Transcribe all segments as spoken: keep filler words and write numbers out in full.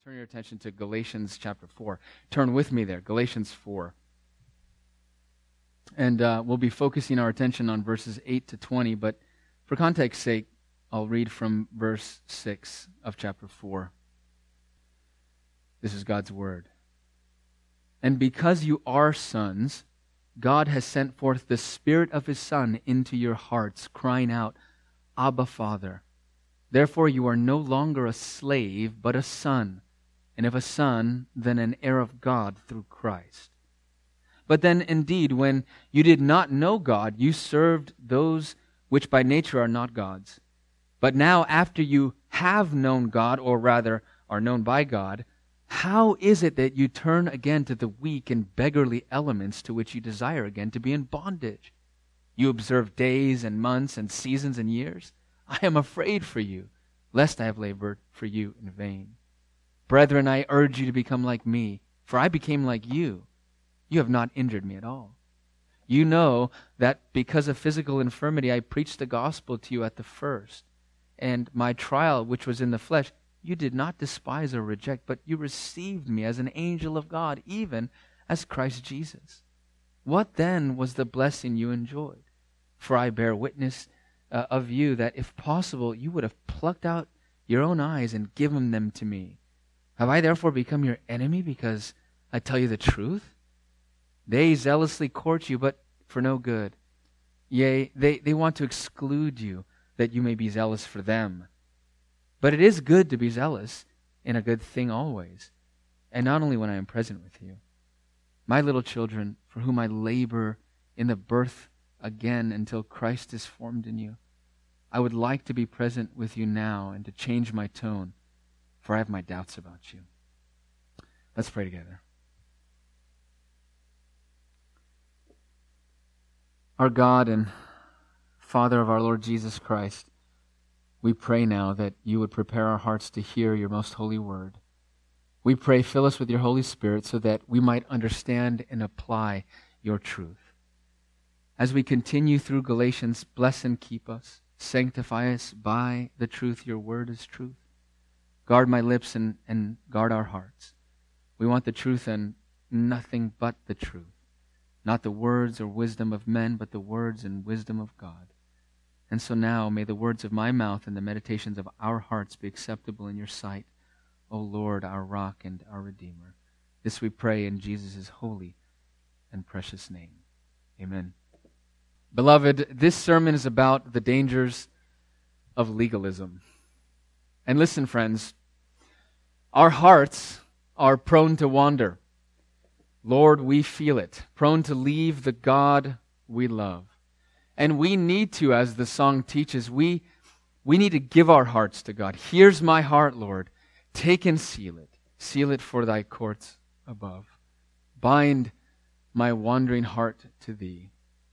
turn your attention to Galatians chapter four. Turn with me there, Galatians four. And uh, we'll be focusing our attention on verses eight to twenty, but for context's sake, I'll read from verse six of chapter four. This is God's word. And because you are sons, God has sent forth the Spirit of His Son into your hearts, crying out, Abba, Father. Therefore you are no longer a slave, but a son. And if a son, then an heir of God through Christ. But then indeed, when you did not know God, you served those which by nature are not gods. But now after you have known God, or rather are known by God, how is it that you turn again to the weak and beggarly elements to which you desire again to be in bondage? You observe days and months and seasons and years. I am afraid for you, lest I have labored for you in vain. Brethren, I urge you to become like me, for I became like you. You have not injured me at all. You know that because of physical infirmity I preached the gospel to you at the first, and my trial, which was in the flesh, you did not despise or reject, but you received me as an angel of God, even as Christ Jesus. What then was the blessing you enjoyed? For I bear witness uh, of you that if possible you would have plucked out your own eyes and given them to me. Have I therefore become your enemy because I tell you the truth? They zealously court you, but for no good. Yea, they, they want to exclude you, that you may be zealous for them. But it is good to be zealous in a good thing always, and not only when I am present with you. My little children, for whom I labor in the birth again until Christ is formed in you, I would like to be present with you now and to change my tone, for I have my doubts about you. Let's pray together. Our God and Father of our Lord Jesus Christ, we pray now that you would prepare our hearts to hear your most holy word. We pray, fill us with your Holy Spirit so that we might understand and apply your truth. As we continue through Galatians, bless and keep us. Sanctify us by the truth. Your word is truth. Guard my lips and, and guard our hearts. We want the truth and nothing but the truth. Not the words or wisdom of men, but the words and wisdom of God. And so now may the words of my mouth and the meditations of our hearts be acceptable in your sight, O Lord, our rock and our Redeemer. This we pray in Jesus' holy and precious name. Amen. Beloved, this sermon is about the dangers of legalism. And listen, friends, our hearts are prone to wander. Lord, we feel it, prone to leave the God we love. And we need to, as the song teaches, we, we need to give our hearts to God. Here's my heart, Lord. Take and seal it. Seal it for thy courts above. Bind my wandering heart to thee.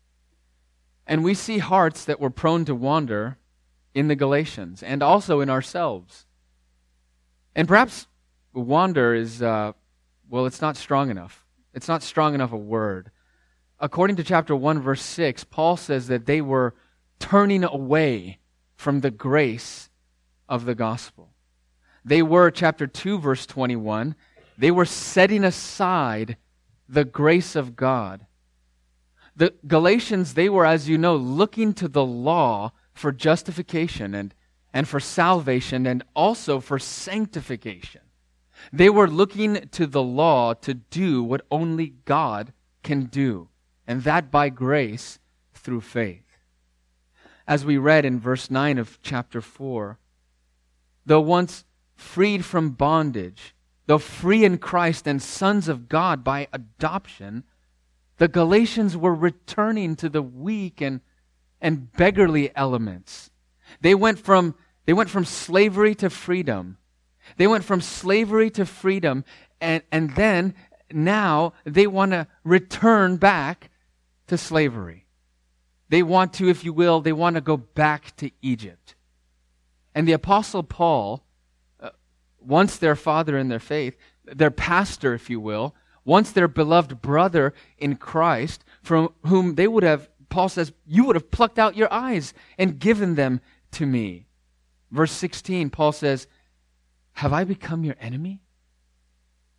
And we see hearts that were prone to wander in the Galatians and also in ourselves. And perhaps wander is, uh, well, it's not strong enough. It's not strong enough a word. According to chapter one, verse six, Paul says that they were turning away from the grace of the gospel. They were, chapter two, verse twenty-one, they were setting aside the grace of God. The Galatians, they were, as you know, looking to the law for justification and, and for salvation and also for sanctification. They were looking to the law to do what only God can do, and that by grace through faith. As we read in verse nine of chapter four, though once freed from bondage, though free in Christ and sons of God by adoption, the Galatians were returning to the weak and, and beggarly elements. They went from, they went from slavery to freedom. They went from slavery to freedom, and, and then now they want to return back to slavery. They want to, if you will, they want to go back to Egypt. And the Apostle Paul, uh, once their father in their faith, their pastor, if you will, once their beloved brother in Christ, from whom they would have, Paul says, you would have plucked out your eyes and given them to me. Verse sixteen, Paul says, have I become your enemy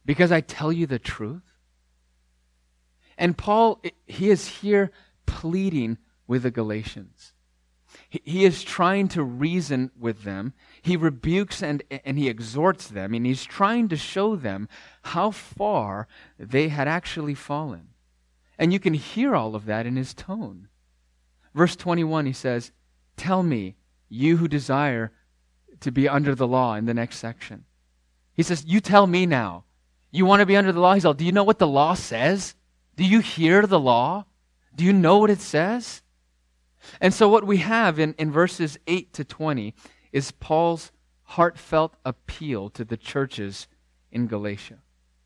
because I tell you the truth? And Paul, he is here pleading with the Galatians. He is trying to reason with them. He rebukes and, and he exhorts them, and he's trying to show them how far they had actually fallen. And you can hear all of that in his tone. Verse twenty-one, he says, "Tell me, you who desire to be under the law," in the next section. He says, you tell me now. You want to be under the law? He's all, do you know what the law says? Do you hear the law? Do you know what it says? And so what we have in, in verses eight to twenty is Paul's heartfelt appeal to the churches in Galatia.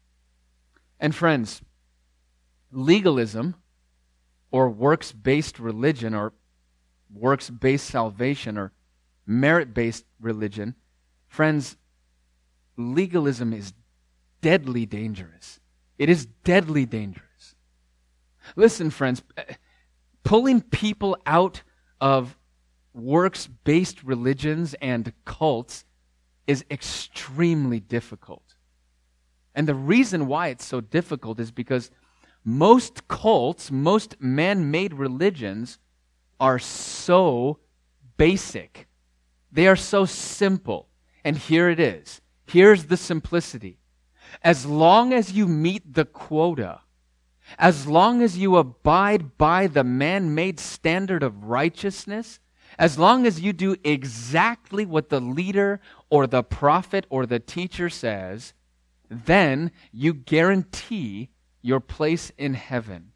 And friends, legalism or works-based religion or works-based salvation or merit-based religion, friends, legalism is deadly dangerous. It is deadly dangerous. Listen, friends, pulling people out of works-based religions and cults is extremely difficult. And the reason why it's so difficult is because most cults, most man-made religions are so basic. They are so simple. And here it is. Here's the simplicity. As long as you meet the quota, as long as you abide by the man-made standard of righteousness, as long as you do exactly what the leader or the prophet or the teacher says, then you guarantee your place in heaven.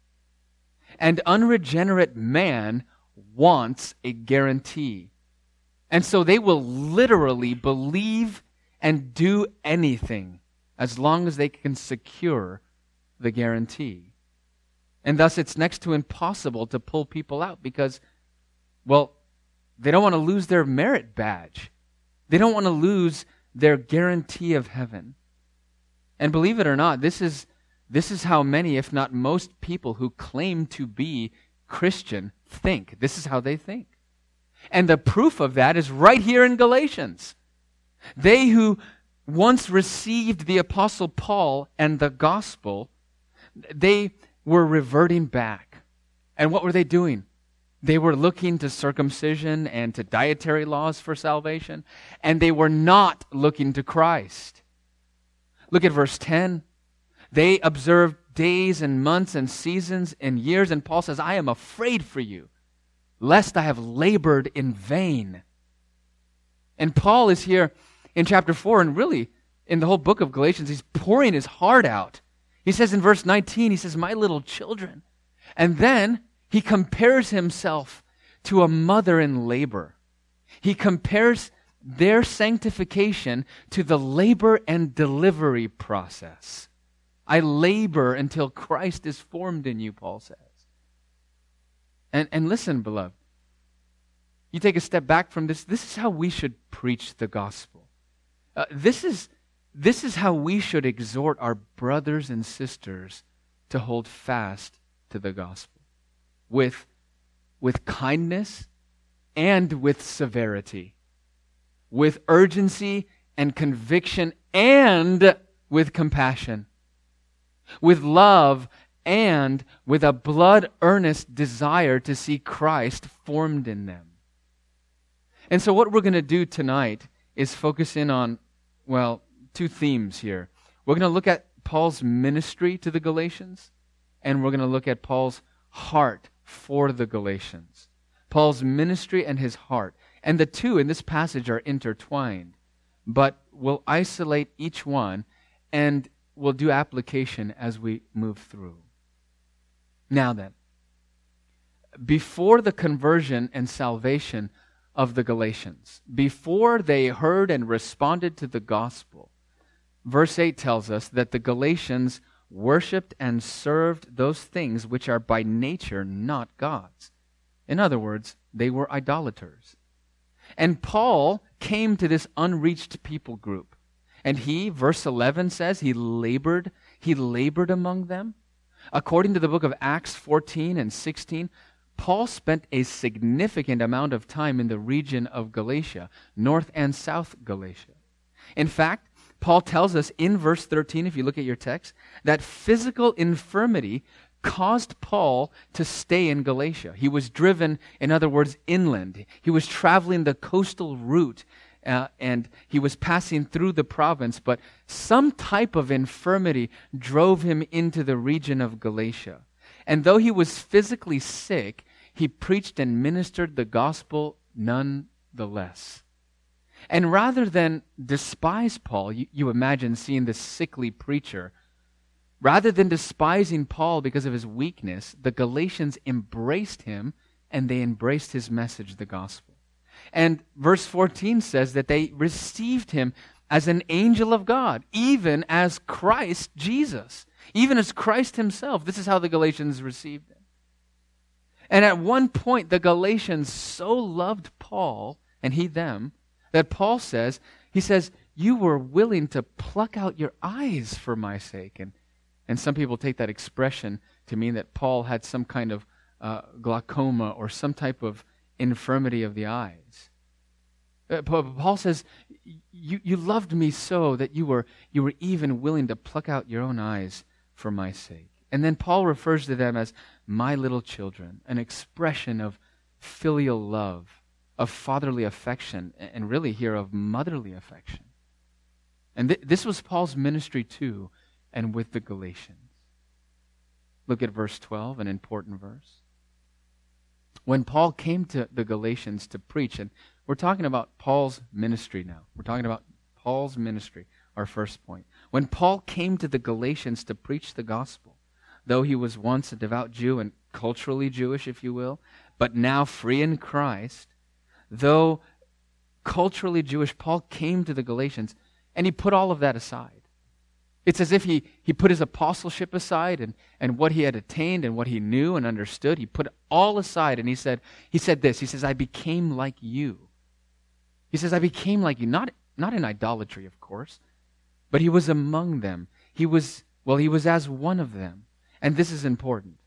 And unregenerate man wants a guarantee. And so they will literally believe and do anything as long as they can secure the guarantee. And thus it's next to impossible to pull people out because, well, they don't want to lose their merit badge. They don't want to lose their guarantee of heaven. And believe it or not, this is this is how many, if not most people who claim to be Christian think. This is how they think. And the proof of that is right here in Galatians. They who once received the Apostle Paul and the gospel, they were reverting back. And what were they doing? They were looking to circumcision and to dietary laws for salvation, and they were not looking to Christ. Look at verse ten. They observed days and months and seasons and years, and Paul says, I am afraid for you, lest I have labored in vain. And Paul is here in chapter four, and really in the whole book of Galatians, he's pouring his heart out. He says in verse nineteen, he says, my little children. And then he compares himself to a mother in labor. He compares their sanctification to the labor and delivery process. I labor until Christ is formed in you, Paul says. And, and listen, beloved, you take a step back from this, this is how we should preach the gospel. Uh, this is, this is how we should exhort our brothers and sisters to hold fast to the gospel. With, with kindness and with severity. With urgency and conviction and with compassion. With love and with a blood-earnest desire to see Christ formed in them. And so what we're going to do tonight is focus in on, well, two themes here. We're going to look at Paul's ministry to the Galatians, and we're going to look at Paul's heart for the Galatians. Paul's ministry and his heart. And the two in this passage are intertwined, but we'll isolate each one and we'll do application as we move through. Now then, before the conversion and salvation of the Galatians, before they heard and responded to the gospel, verse eight tells us that the Galatians worshipped and served those things which are by nature not God's. In other words, they were idolaters. And Paul came to this unreached people group. And he, verse eleven says, he labored, he labored among them. According to the book of Acts fourteen and sixteen, Paul spent a significant amount of time in the region of Galatia, North and South Galatia. In fact, Paul tells us in verse thirteen, if you look at your text, that physical infirmity caused Paul to stay in Galatia. He was driven, in other words, inland. He was traveling the coastal route, uh, and he was passing through the province, but some type of infirmity drove him into the region of Galatia. And though he was physically sick, he preached and ministered the gospel nonetheless. And rather than despise Paul, you, you imagine seeing this sickly preacher, rather than despising Paul because of his weakness, the Galatians embraced him and they embraced his message, the gospel. And verse fourteen says that they received him as an angel of God, even as Christ Jesus, even as Christ himself. This is how the Galatians received him. And at one point, the Galatians so loved Paul, and he them, that Paul says, he says, you were willing to pluck out your eyes for my sake. And and some people take that expression to mean that Paul had some kind of uh, glaucoma or some type of infirmity of the eyes. Uh, Paul says, you, you loved me so that you were, you were even willing to pluck out your own eyes for my sake. And then Paul refers to them as my little children, an expression of filial love, of fatherly affection, and really here of motherly affection. And th- this was Paul's ministry too, and with the Galatians. Look at verse twelve, an important verse. When Paul came to the Galatians to preach, and we're talking about Paul's ministry now. We're talking about Paul's ministry, our first point. When Paul came to the Galatians to preach the gospel, though he was once a devout Jew and culturally Jewish, if you will, but now free in Christ, though culturally Jewish, Paul came to the Galatians and he put all of that aside. It's as if he, he put his apostleship aside and, and what he had attained and what he knew and understood. He put it all aside and he said, he said this, he says, I became like you. He says, I became like you, not, not in idolatry, of course, but he was among them. He was, well, he was as one of them. And this is important.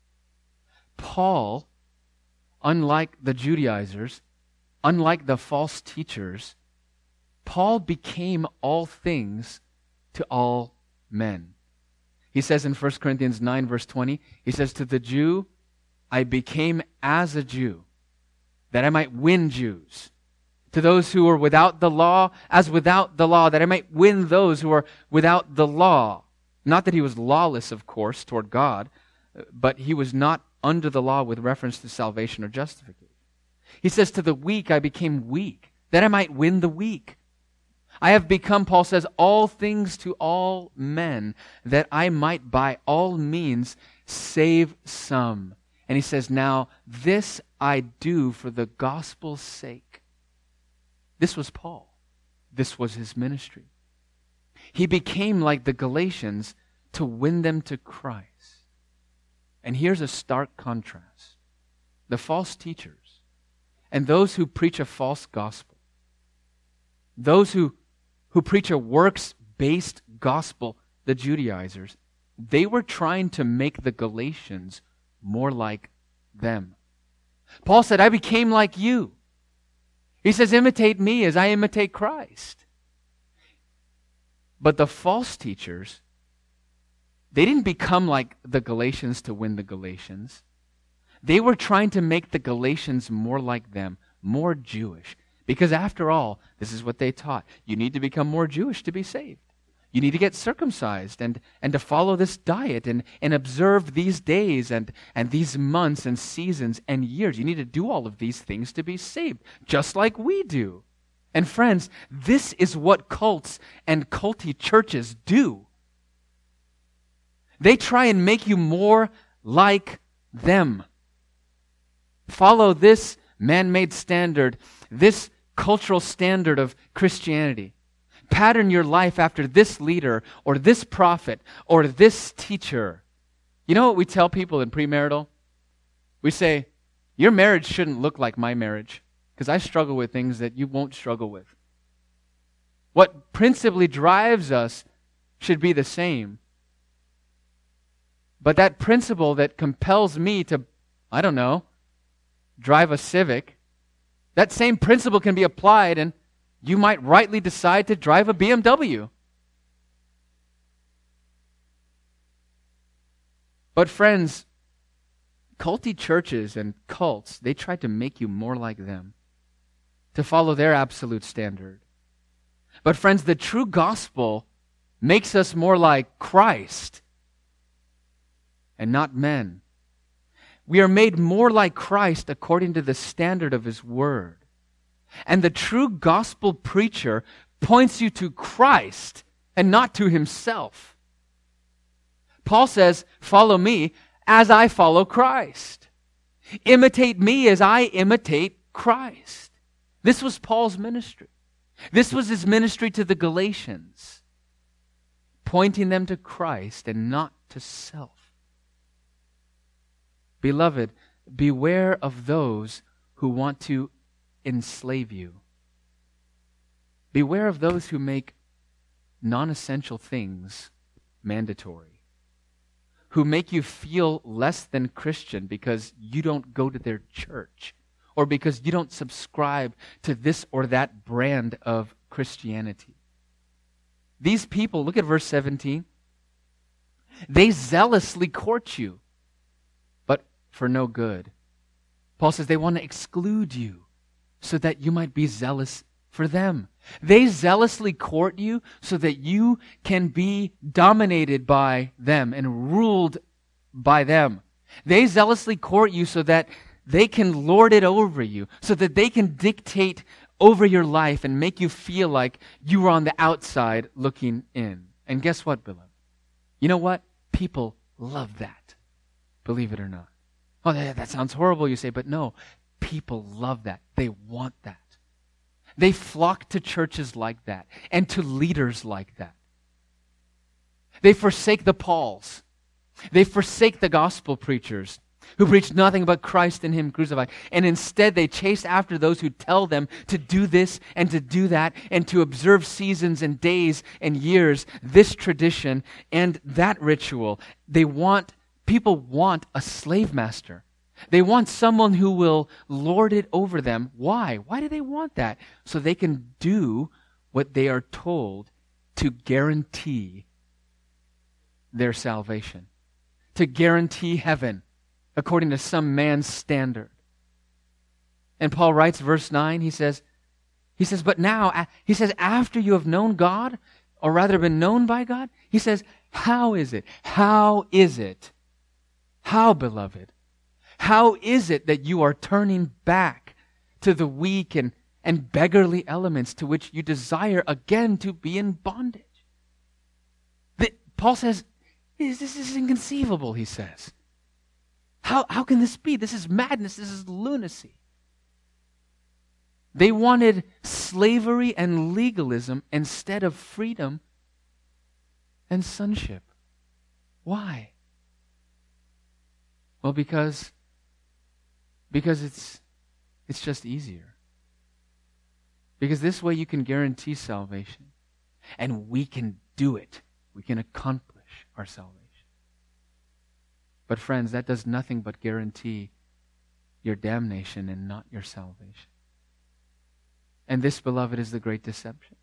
Paul, unlike the Judaizers, unlike the false teachers, Paul became all things to all men. He says in First Corinthians nine, verse twenty, he says, to the Jew, I became as a Jew, that I might win Jews. To those who are without the law, as without the law, that I might win those who are without the law. Not that he was lawless, of course, toward God, but he was not under the law with reference to salvation or justification. He says, to the weak I became weak, that I might win the weak. I have become, Paul says, all things to all men, that I might by all means save some. And he says, now this I do for the gospel's sake. This was Paul. This was his ministry. He became like the Galatians to win them to Christ. And here's a stark contrast. The false teachers and those who preach a false gospel, those who, who preach a works-based gospel, the Judaizers, they were trying to make the Galatians more like them. Paul said, I became like you. He says, imitate me as I imitate Christ. But the false teachers, they didn't become like the Galatians to win the Galatians. They were trying to make the Galatians more like them, more Jewish. Because after all, this is what they taught. You need to become more Jewish to be saved. You need to get circumcised and, and to follow this diet and, and observe these days and, and these months and seasons and years. You need to do all of these things to be saved, just like we do. And friends, this is what cults and culty churches do. They try and make you more like them. Follow this man-made standard, this cultural standard of Christianity. Pattern your life after this leader or this prophet or this teacher. You know what we tell people in premarital? We say, your marriage shouldn't look like my marriage because I struggle with things that you won't struggle with. What principally drives us should be the same. But that principle that compels me to, I don't know, drive a Civic, that same principle can be applied and you might rightly decide to drive a B M W. But friends, culty churches and cults, they try to make you more like them, to follow their absolute standard. But friends, the true gospel makes us more like Christ and not men. We are made more like Christ according to the standard of His Word. And the true gospel preacher points you to Christ and not to himself. Paul says, follow me as I follow Christ. Imitate me as I imitate Christ. This was Paul's ministry. This was his ministry to the Galatians, pointing them to Christ and not to self. Beloved, beware of those who want to enslave you. Beware of those who make non-essential things mandatory, who make you feel less than Christian because you don't go to their church or because you don't subscribe to this or that brand of Christianity. These people, look at verse seventeen, they zealously court you, but for no good. Paul says they want to exclude you so that you might be zealous for them. They zealously court you so that you can be dominated by them and ruled by them. They zealously court you so that they can lord it over you, so that they can dictate over your life and make you feel like you are on the outside looking in. And guess what, beloved? You know what? People love that. Believe it or not. Oh, that, that sounds horrible, you say, but no. People love that. They want that. They flock to churches like that and to leaders like that. They forsake the Pauls. They forsake the gospel preachers who preach nothing but Christ and Him crucified. And instead they chase after those who tell them to do this and to do that and to observe seasons and days and years, this tradition and that ritual. They want, people want a slave master. They want someone who will lord it over them. Why? Why do they want that? So they can do what they are told to guarantee their salvation, to guarantee heaven according to some man's standard. And Paul writes, verse nine, he says, he says, but now, he says, after you have known God, or rather been known by God, he says, how is it? How is it? How, beloved? How is it that you are turning back to the weak and, and beggarly elements to which you desire again to be in bondage? The, Paul says, this, this is inconceivable, he says. How, how can this be? This is madness. This is lunacy. They wanted slavery and legalism instead of freedom and sonship. Why? Well, because Because it's it's just easier. Because this way you can guarantee salvation. And we can do it. We can accomplish our salvation. But friends, that does nothing but guarantee your damnation and not your salvation. And this, beloved, is the great deception.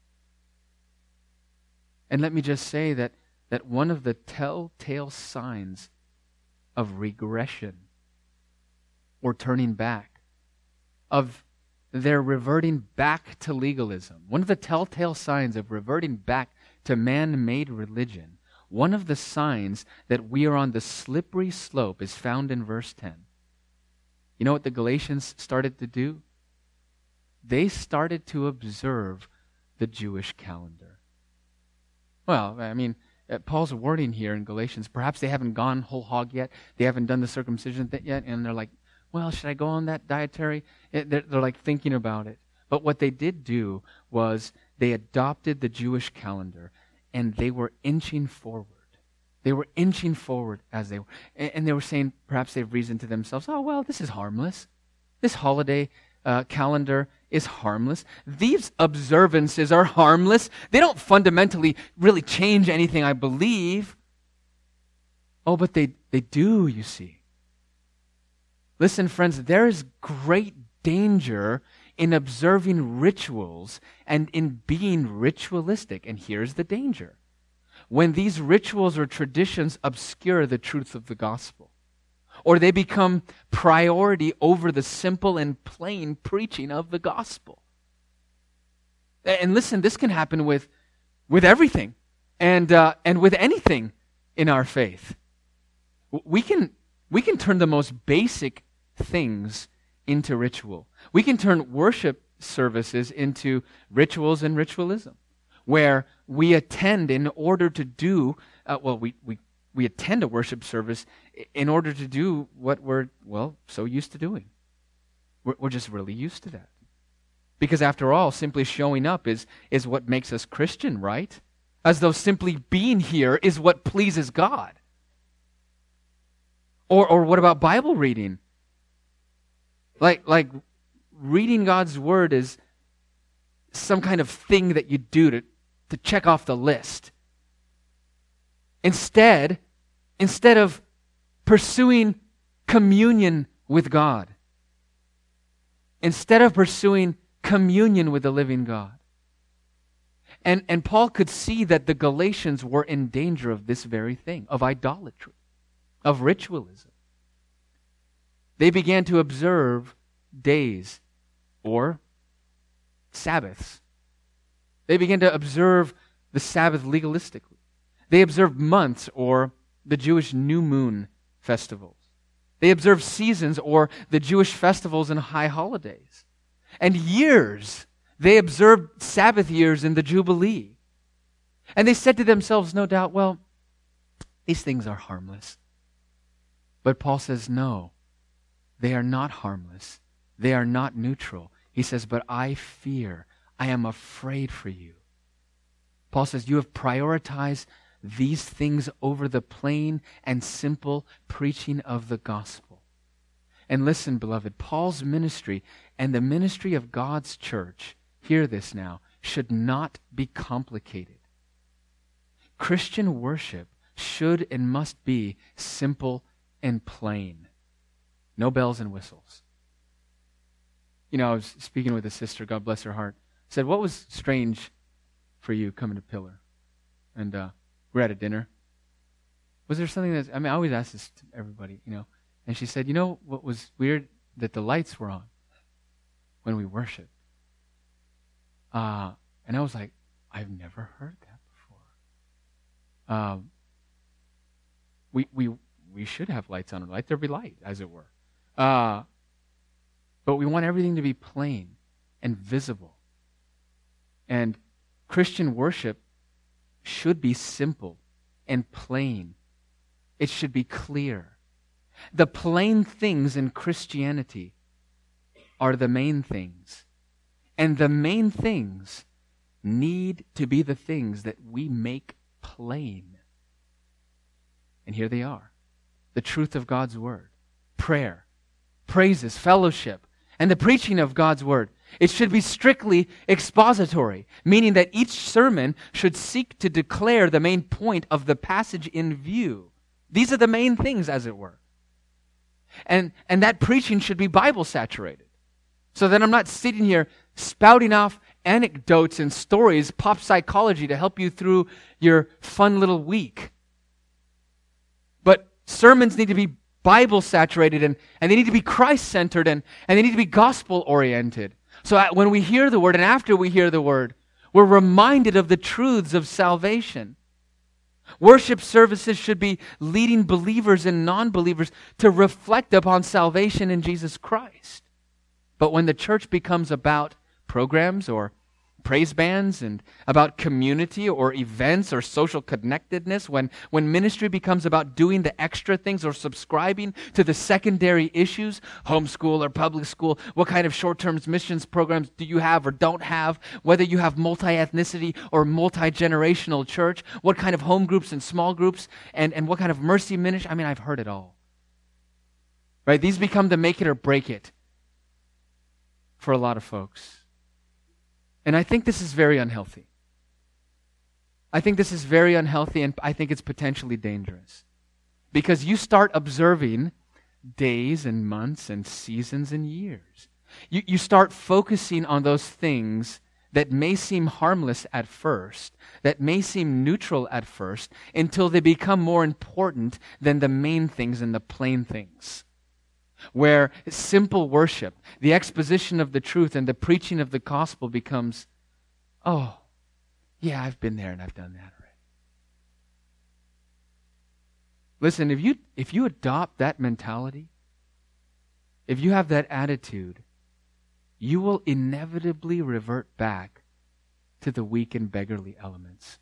And let me just say that, that one of the telltale signs of regression or turning back, of their reverting back to legalism. One of the telltale signs of reverting back to man-made religion, one of the signs that we are on the slippery slope is found in verse ten. You know what the Galatians started to do? They started to observe the Jewish calendar. Well, I mean, Uh, Paul's wording here in Galatians, perhaps they haven't gone whole hog yet. They haven't done the circumcision th- yet. And they're like, well, should I go on that dietary? It, they're, they're like thinking about it. But what they did do was they adopted the Jewish calendar and they were inching forward. They were inching forward as they were. And, and they were saying, perhaps they've reasoned to themselves, oh, well, this is harmless. This holiday uh, calendar is harmless. These observances are harmless. They don't fundamentally really change anything I believe. Oh, but they, they do, you see. Listen, friends, there is great danger in observing rituals and in being ritualistic. And here's the danger. when these rituals or traditions obscure the truth of the gospel, or they become priority over the simple and plain preaching of the gospel. And listen, this can happen with, with everything and, uh, and with anything in our faith. We can, we can turn the most basic things into ritual. We can turn worship services into rituals and ritualism, where we attend in order to do, uh, well, we, we, we attend a worship service in order to do what we're, well, so used to doing. We're, we're just really used to that. Because after all, simply showing up is, is what makes us Christian, right? As though simply being here is what pleases God. Or, or what about Bible reading? Like, like reading God's Word is some kind of thing that you do to, to check off the list. Instead, instead of pursuing communion with God, instead of pursuing communion with the living God. And, and Paul could see that the Galatians were in danger of this very thing, of idolatry, of ritualism. They began to observe days or Sabbaths. They began to observe the Sabbath legalistically. They observed months or the Jewish new moon festivals. They observed seasons or the Jewish festivals and high holidays. And years, they observed Sabbath years in the Jubilee. And they said to themselves, no doubt, well, these things are harmless. But Paul says, no, they are not harmless. They are not neutral. He says, but I fear, I am afraid for you. Paul says, you have prioritized these things over the plain and simple preaching of the gospel. And listen, beloved, Paul's ministry and the ministry of God's church, hear this now, should not be complicated. Christian worship should and must be simple and plain. No bells and whistles. You know, I was speaking with a sister, God bless her heart, said, what was strange for you coming to Pillar? And uh, we're at a dinner. Was there something that, I mean, I always ask this to everybody, you know, and she said, you know what was weird? That the lights were on when we worshiped. Uh, and I was like, I've never heard that before. Um, we we we should have lights on. Let there be light, as it were. Uh, but we want everything to be plain and visible. And Christian worship should be simple and plain. It should be clear. The plain things in Christianity are the main things. And the main things need to be the things that we make plain. And here they are. The truth of God's Word, prayer, praises, fellowship, and the preaching of God's Word. It should be strictly expository, meaning that each sermon should seek to declare the main point of the passage in view. These are the main things, as it were. And, and that preaching should be Bible-saturated. So that I'm not sitting here spouting off anecdotes and stories, pop psychology to help you through your fun little week. But sermons need to be Bible-saturated and, and they need to be Christ-centered and, and they need to be gospel-oriented. So when we hear the Word and after we hear the Word, we're reminded of the truths of salvation. Worship services should be leading believers and non-believers to reflect upon salvation in Jesus Christ. But when the church becomes about programs or praise bands and about community or events or social connectedness, when, when ministry becomes about doing the extra things or subscribing to the secondary issues, homeschool or public school, what kind of short-term missions programs do you have or don't have, whether you have multi-ethnicity or multi-generational church, what kind of home groups and small groups, and, and what kind of mercy ministry, I mean, I've heard it all. Right? These become the make it or break it for a lot of folks. And I think this is very unhealthy. I think this is very unhealthy, and I think it's potentially dangerous. Because you start observing days and months and seasons and years. You, you start focusing on those things that may seem harmless at first, that may seem neutral at first, until they become more important than the main things and the plain things. Where simple worship, the exposition of the truth and the preaching of the gospel becomes, oh, yeah, I've been there and I've done that already. Listen, if you if you adopt that mentality, if you have that attitude, you will inevitably revert back to the weak and beggarly elements.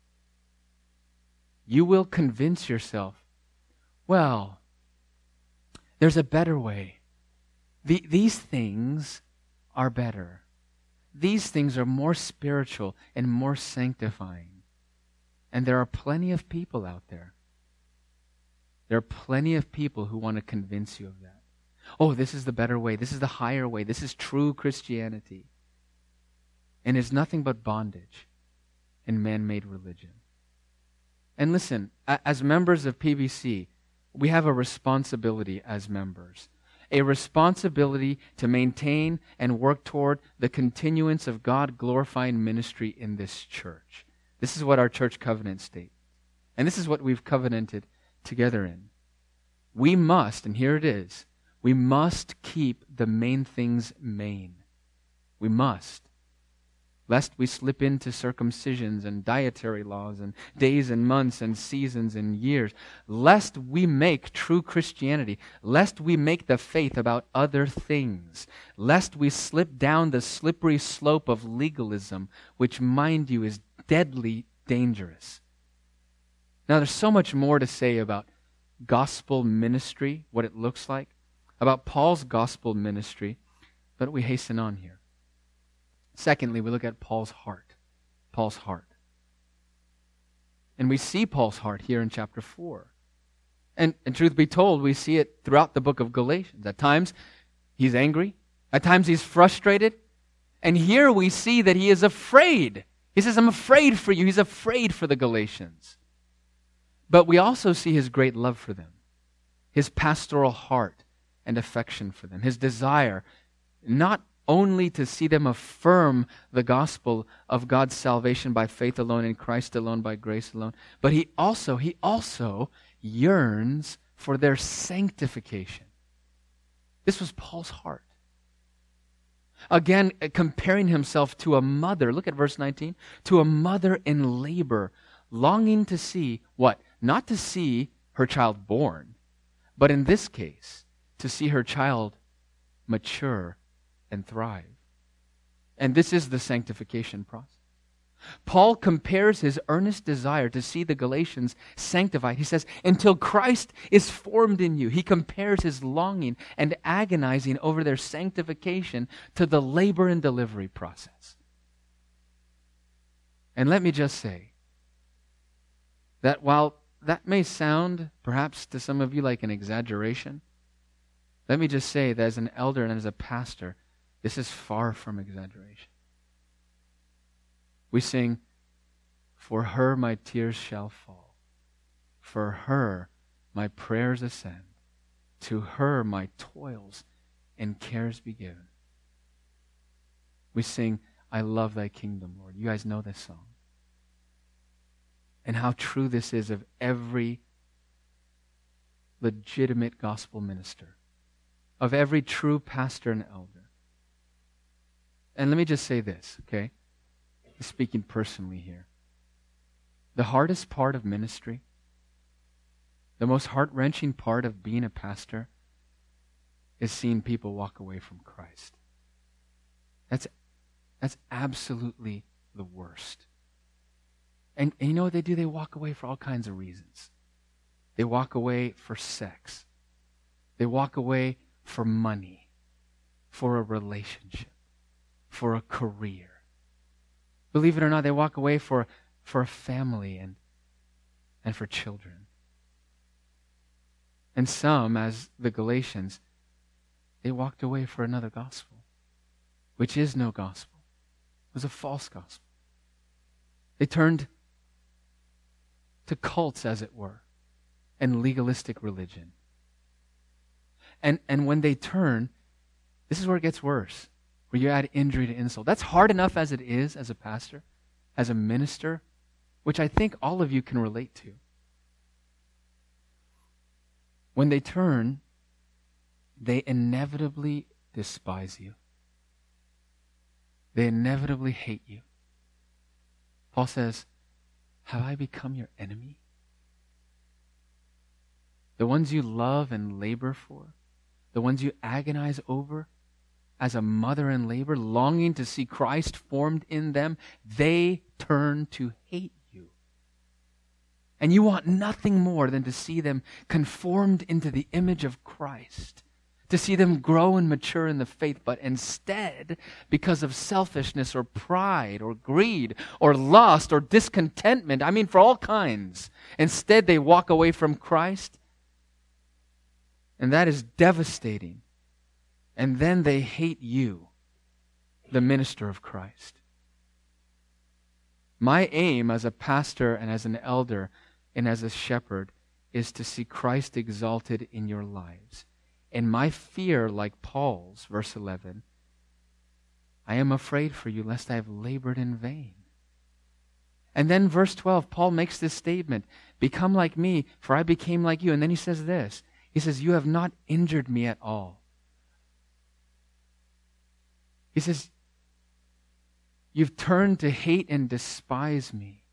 You will convince yourself, well, there's a better way. The, these things are better. These things are more spiritual and more sanctifying. And there are plenty of people out there. There are plenty of people who want to convince you of that. Oh, this is the better way. This is the higher way. This is true Christianity. And it's nothing but bondage and man-made religion. And listen, as members of P B C, we have a responsibility as members. A responsibility to maintain and work toward the continuance of God-glorifying ministry in this church. This is what our church covenant states. And this is what we've covenanted together in. We must, and here it is, we must keep the main things main. We must. Lest we slip into circumcisions and dietary laws and days and months and seasons and years. Lest we make true Christianity. Lest we make the faith about other things. Lest we slip down the slippery slope of legalism, which, mind you, is deadly dangerous. Now, there's so much more to say about gospel ministry, what it looks like, about Paul's gospel ministry, but we hasten on here. Secondly, we look at Paul's heart. Paul's heart. And we see Paul's heart here in chapter four. And, and truth be told, we see it throughout the book of Galatians. At times, he's angry. At times, he's frustrated. And here we see that he is afraid. He says, I'm afraid for you. He's afraid for the Galatians. But we also see his great love for them, his pastoral heart and affection for them, his desire not only to see them affirm the gospel of God's salvation by faith alone, in Christ alone, by grace alone, but he also, he also yearns for their sanctification. This was Paul's heart. Again, comparing himself to a mother, look at verse nineteen, to a mother in labor, longing to see what? Not to see her child born, but in this case, to see her child mature and thrive. And this is the sanctification process. Paul compares his earnest desire to see the Galatians sanctified. He says, until Christ is formed in you. He compares his longing and agonizing over their sanctification to the labor and delivery process. And let me just say that while that may sound perhaps to some of you like an exaggeration, let me just say that as an elder and as a pastor, this is far from exaggeration. We sing, for her my tears shall fall. For her my prayers ascend. To her my toils and cares be given. We sing, I love thy kingdom, Lord. You guys know this song. And how true this is of every legitimate gospel minister, of every true pastor and elder. And let me just say this, okay? Speaking personally here. The hardest part of ministry, the most heart-wrenching part of being a pastor, is seeing people walk away from Christ. That's, that's absolutely the worst. And, and you know what they do? They walk away for all kinds of reasons. They walk away for sex. They walk away for money, for a relationship, for a career. Believe it or not, they walk away for, for a family and, and for children. And some, as the Galatians, they walked away for another gospel, which is no gospel. It was a false gospel. They turned to cults, as it were, and legalistic religion. And, and when they turn, this is where it gets worse. where you add injury to insult. That's hard enough as it is as a pastor, as a minister, which I think all of you can relate to. When they turn, they inevitably despise you. They inevitably hate you. Paul says, have I become your enemy? The ones you love and labor for, the ones you agonize over as a mother in labor, longing to see Christ formed in them, they turn to hate you. And you want nothing more than to see them conformed into the image of Christ, to see them grow and mature in the faith, but instead, because of selfishness or pride or greed or lust or discontentment, I mean for all kinds, instead they walk away from Christ. And that is devastating. And then they hate you, the minister of Christ. My aim as a pastor and as an elder and as a shepherd is to see Christ exalted in your lives. And my fear, like Paul's, verse eleven, I am afraid for you lest I have labored in vain. And then verse twelve, Paul makes this statement, become like me, for I became like you. And then he says this, he says, you have not injured me at all. He says, you've turned to hate and despise me.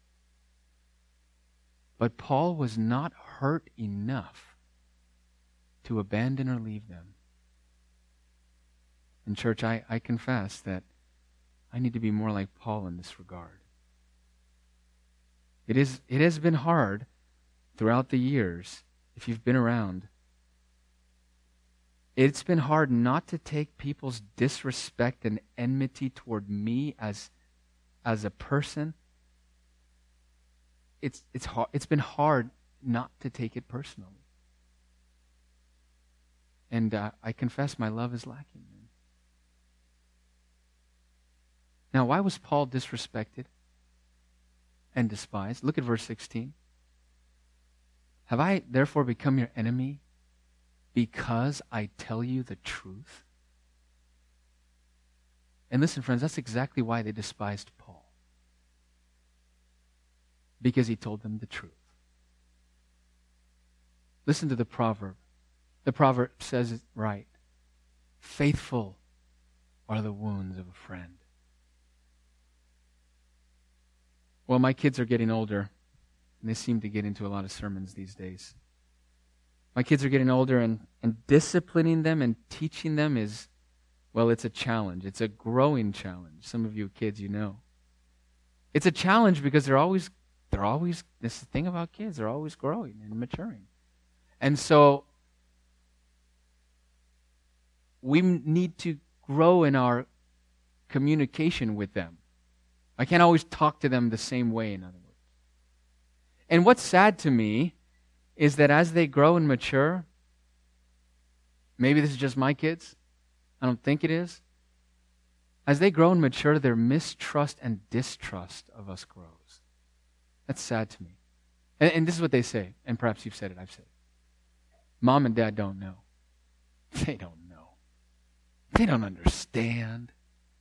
But Paul was not hurt enough to abandon or leave them. In church, I, I confess that I need to be more like Paul in this regard. It is, it has been hard throughout the years, if you've been around. It's been hard not to take people's disrespect and enmity toward me as, as a person. It's, it's, hard, it's been hard not to take it personally. And uh, I confess my love is lacking. Now, why was Paul disrespected and despised? Look at verse sixteen. Have I therefore become your enemy because I tell you the truth? And listen, friends, that's exactly why they despised Paul. Because he told them the truth. Listen to the proverb. The proverb says it right. Faithful are the wounds of a friend. Well, my kids are getting older, and they seem to get into a lot of sermons these days. My kids are getting older, and, and disciplining them and teaching them is, well, it's a challenge. It's a growing challenge. Some of you kids, you know. It's a challenge because they're always, they're always, this is the thing about kids, they're always growing and maturing. And so, we need to grow in our communication with them. I can't always talk to them the same way, in other words. And what's sad to me is that as they grow and mature, maybe this is just my kids, I don't think it is. As they grow and mature, their mistrust and distrust of us grows. That's sad to me. And, and this is what they say, and perhaps you've said it, I've said it. Mom and Dad don't know. They don't know. They don't understand.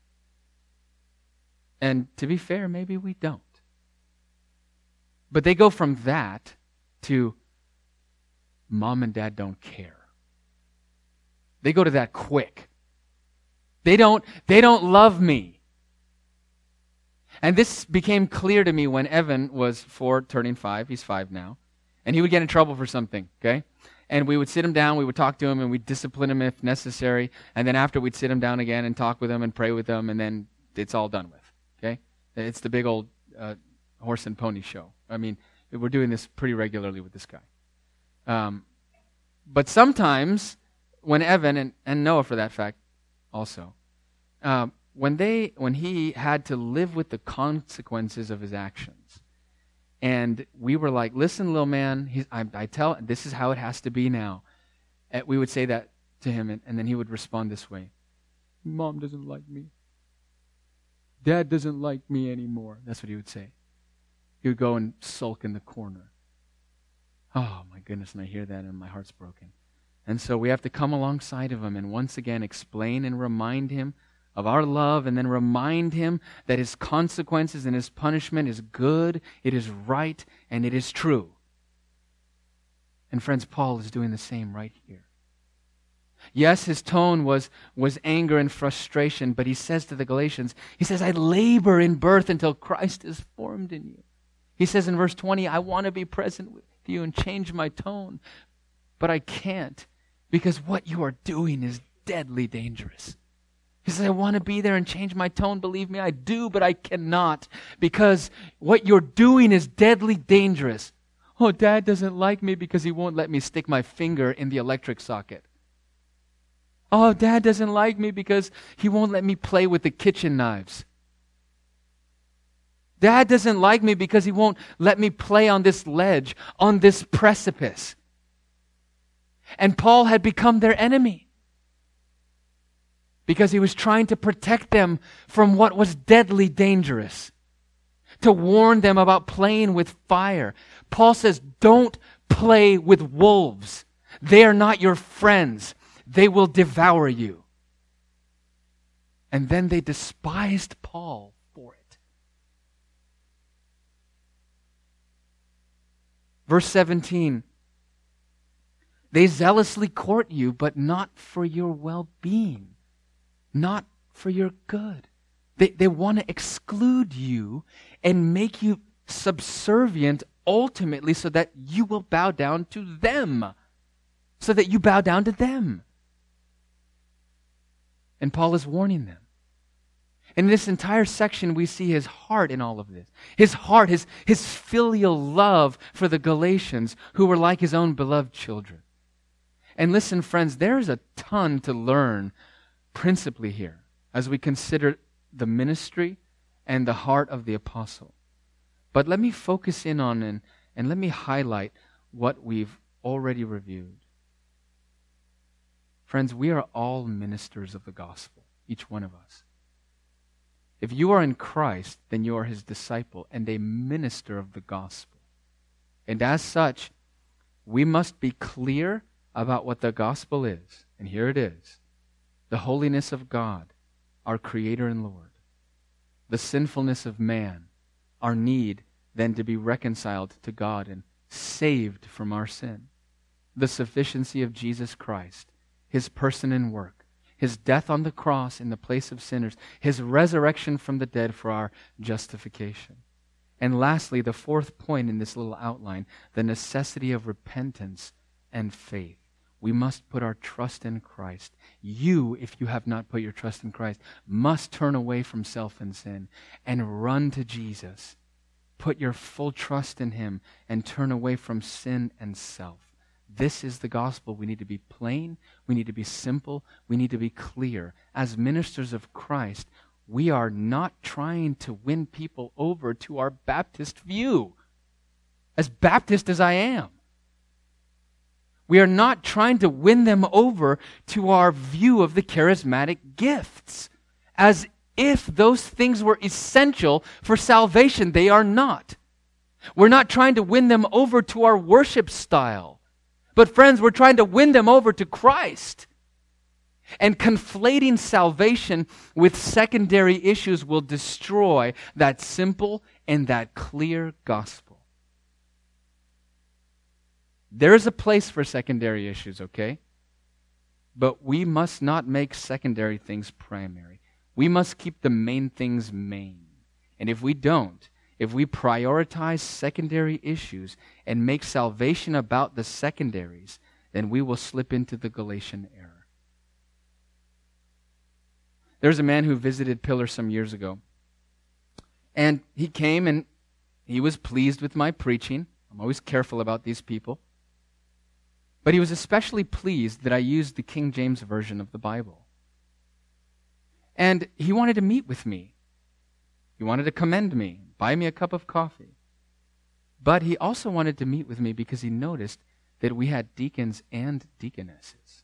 And to be fair, maybe we don't. But they go from that to Mom and Dad don't care. They go to that quick. They don't, they don't love me. And this became clear to me when Evan was four, turning five. He's five now. And he would get in trouble for something, okay? And we would sit him down, we would talk to him, and we'd discipline him if necessary. And then after, we'd sit him down again and talk with him and pray with him, and then it's all done with. Okay? It's the big old uh, horse and pony show. I mean, we're doing this pretty regularly with this guy. Um, but sometimes, when Evan, and, and Noah for that fact also, um, when they, when he had to live with the consequences of his actions, and we were like, listen, little man, he's, I, I tell, this is how it has to be now. And we would say that to him, and, and then he would respond this way. Mom doesn't like me. Dad doesn't like me anymore. That's what he would say. He would go and sulk in the corner. Oh, my goodness, and I hear that and my heart's broken. And so we have to come alongside of him and once again explain and remind him of our love and then remind him that his consequences and his punishment is good, it is right, and it is true. And friends, Paul is doing the same right here. Yes, his tone was, was anger and frustration, but he says to the Galatians, he says, I labor in birth until Christ is formed in you. He says in verse twenty, I want to be present with you and change my tone, but I can't because what you are doing is deadly dangerous. He says, I want to be there and change my tone. Believe me, I do, but I cannot because what you're doing is deadly dangerous. Oh, Dad doesn't like me because he won't let me stick my finger in the electric socket. Oh, Dad doesn't like me because he won't let me play with the kitchen knives. Dad doesn't like me because he won't let me play on this ledge, on this precipice. And Paul had become their enemy because he was trying to protect them from what was deadly dangerous, to warn them about playing with fire. Paul says, don't play with wolves. They are not your friends. They will devour you. And then they despised Paul for it. Verse seventeen, they zealously court you, but not for your well-being, not for your good. They, they want to exclude you and make you subservient ultimately so that you will bow down to them, so that you bow down to them. And Paul is warning them. In this entire section, we see his heart in all of this. His heart, his, his filial love for the Galatians, who were like his own beloved children. And listen, friends, there is a ton to learn principally here as we consider the ministry and the heart of the apostle. But let me focus in on and, and let me highlight what we've already reviewed. Friends, we are all ministers of the gospel, each one of us. If you are in Christ, then you are his disciple and a minister of the gospel. And as such, we must be clear about what the gospel is. And here it is. The holiness of God, our Creator and Lord. The sinfulness of man, our need then to be reconciled to God and saved from our sin. The sufficiency of Jesus Christ, his person and work, his death on the cross in the place of sinners, his resurrection from the dead for our justification. And lastly, the fourth point in this little outline, the necessity of repentance and faith. We must put our trust in Christ. You, if you have not put your trust in Christ, must turn away from self and sin and run to Jesus. Put your full trust in him and turn away from sin and self. This is the gospel. We need to be plain. We need to be simple. We need to be clear. As ministers of Christ, we are not trying to win people over to our Baptist view. As Baptist as I am. We are not trying to win them over to our view of the charismatic gifts, as if those things were essential for salvation. They are not. We're not trying to win them over to our worship style. But friends, we're trying to win them over to Christ. And conflating salvation with secondary issues will destroy that simple and that clear gospel. There is a place for secondary issues, okay? But we must not make secondary things primary. We must keep the main things main. And if we don't, if we prioritize secondary issues and make salvation about the secondaries, then we will slip into the Galatian error. There's a man who visited Pillar some years ago. And he came and he was pleased with my preaching. I'm always careful about these people. But he was especially pleased that I used the King James Version of the Bible. And he wanted to meet with me. He wanted to commend me, buy me a cup of coffee. But he also wanted to meet with me because he noticed that we had deacons and deaconesses.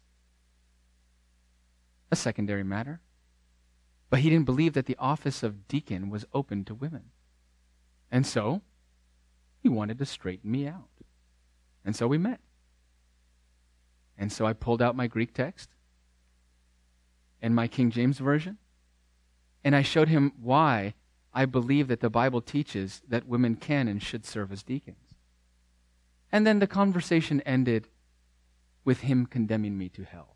A secondary matter. But he didn't believe that the office of deacon was open to women. And so, he wanted to straighten me out. And so we met. And so I pulled out my Greek text and my King James Version, And I showed him why I believe that the Bible teaches that women can and should serve as deacons. And then the conversation ended with him condemning me to hell.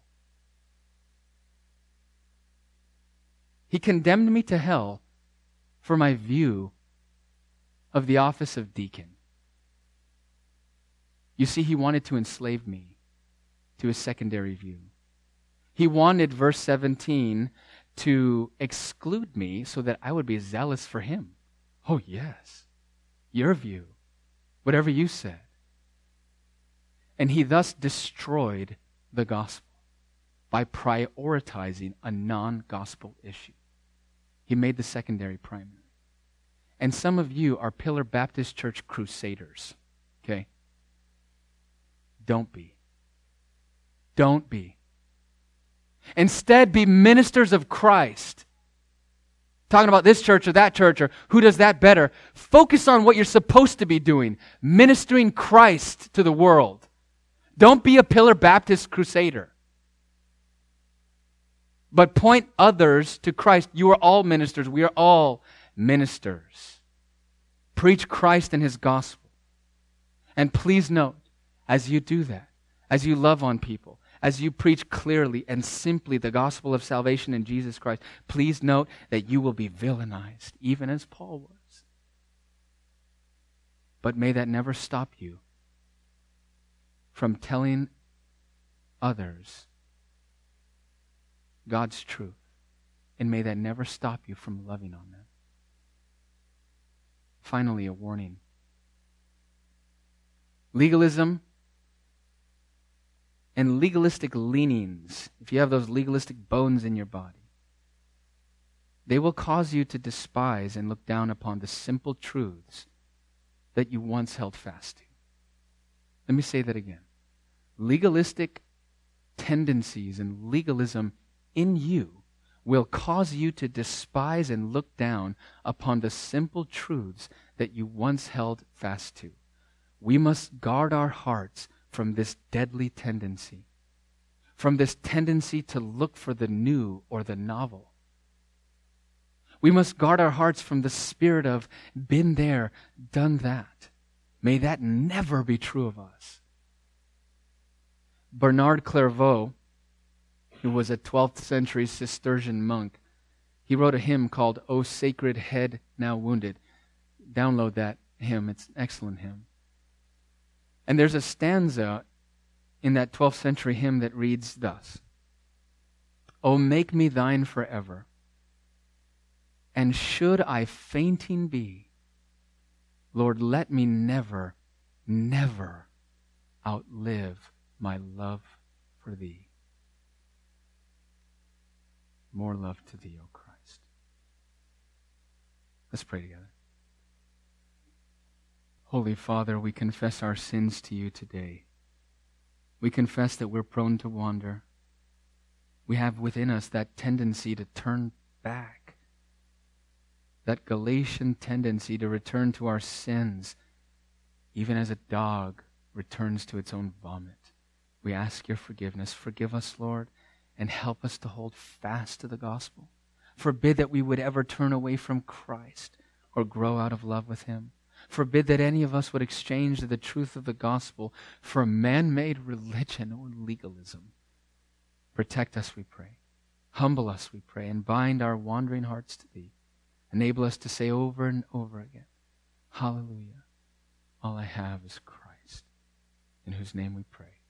He condemned me to hell for my view of the office of deacon. You see, he wanted to enslave me to his secondary view. He wanted, verse seventeen, to exclude me so that I would be zealous for him. Oh, yes, your view, whatever you said. And he thus destroyed the gospel by prioritizing a non-gospel issue. He made the secondary primary. And some of you are Pillar Baptist Church crusaders, okay? Don't be. Don't be. Instead, be ministers of Christ. Talking about this church or that church or who does that better. Focus on what you're supposed to be doing. Ministering Christ to the world. Don't be a Pillar Baptist crusader. But point others to Christ. You are all ministers. We are all ministers. Preach Christ and His gospel. And please note, as you do that, as you love on people, as you preach clearly and simply the gospel of salvation in Jesus Christ, please note that you will be villainized, even as Paul was. But may that never stop you from telling others God's truth. And may that never stop you from loving on them. Finally, a warning. Legalism and legalistic leanings, if you have those legalistic bones in your body, they will cause you to despise and look down upon the simple truths that you once held fast to. Let me say that again. Legalistic tendencies and legalism in you will cause you to despise and look down upon the simple truths that you once held fast to. We must guard our hearts from this deadly tendency, from this tendency to look for the new or the novel. We must guard our hearts from the spirit of been there, done that. May that never be true of us. Bernard Clairvaux, who was a twelfth century Cistercian monk, he wrote a hymn called O Sacred Head Now Wounded. Download that hymn. It's an excellent hymn. And there's a stanza in that twelfth century hymn that reads thus: O make me thine forever, and should I fainting be, Lord, let me never, never outlive my love for thee. More love to thee, O Christ. Let's pray together. Holy Father, we confess our sins to you today. We confess that we're prone to wander. We have within us that tendency to turn back, that Galatian tendency to return to our sins, even as a dog returns to its own vomit. We ask your forgiveness. Forgive us, Lord, and help us to hold fast to the gospel. Forbid that we would ever turn away from Christ or grow out of love with Him. Forbid that any of us would exchange the truth of the gospel for man-made religion or legalism. Protect us, we pray. Humble us, we pray, and bind our wandering hearts to thee. Enable us to say over and over again, hallelujah, all I have is Christ, in whose name we pray.